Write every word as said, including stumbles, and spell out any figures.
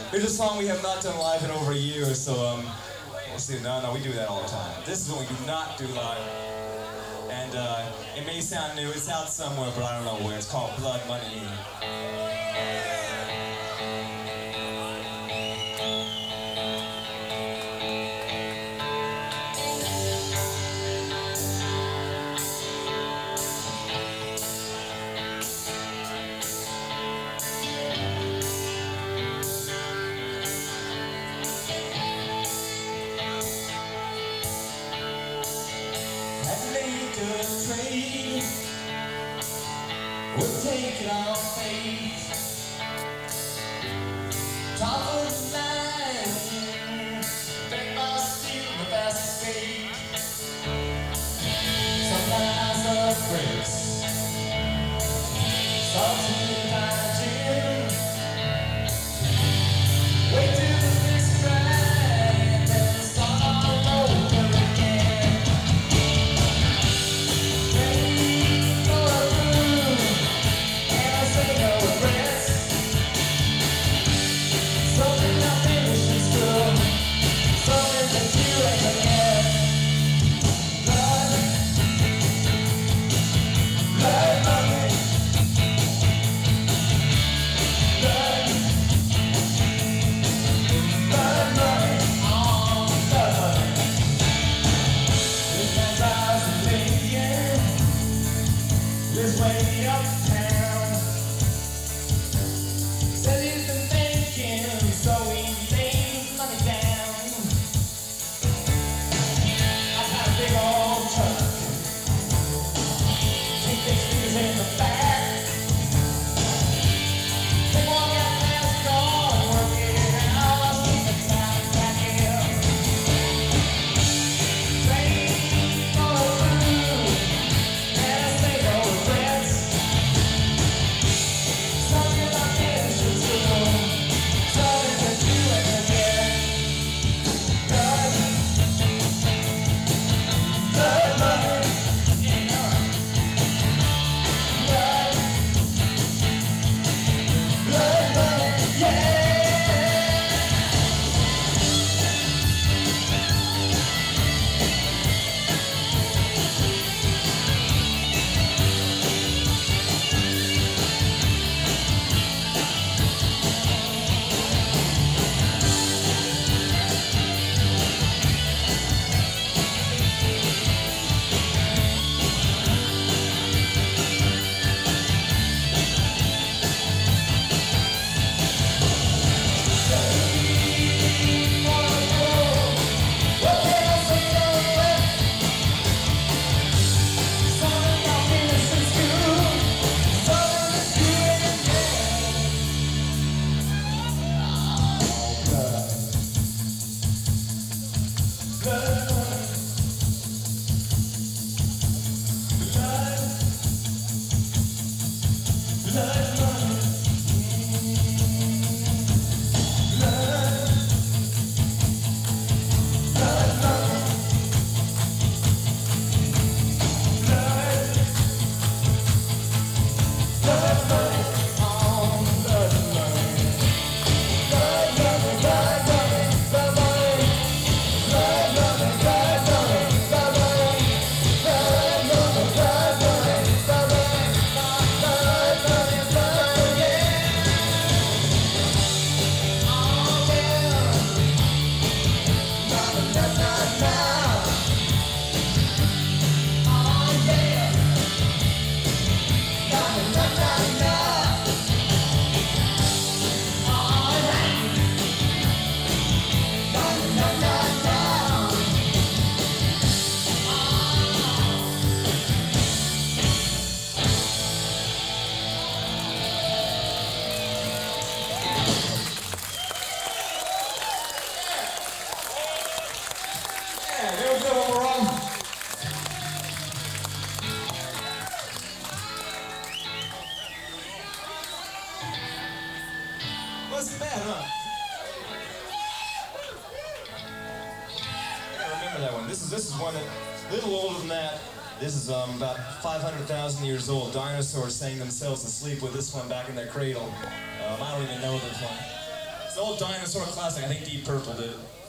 Here's a song we have not done live in over a year, so um, we'll see. No, no, we do that all the time. This is what we do not do live. And uh, it may sound new, it's out somewhere, but I don't know where. It's called Blood Money. Trade. We'll take it on faith. Top of the line, bet my steal the fast escape. Sometimes the breaks, something imagine. Wait till the next ride, then start all over again. This way uptown, said he's been thinking, so he lays money down. I've had a big old truck, take big speakers in the back. Take one got last call and work it out. I'll see the time back here. Train all through, and I say no. Wasn't bad, huh? I remember that one. This is this is one that a little older than that. This is um, about five hundred thousand years old. Dinosaurs sang themselves to sleep with this one back in their cradle. Um, I don't even know this one. old dinosaur classic. I think Deep Purple did it.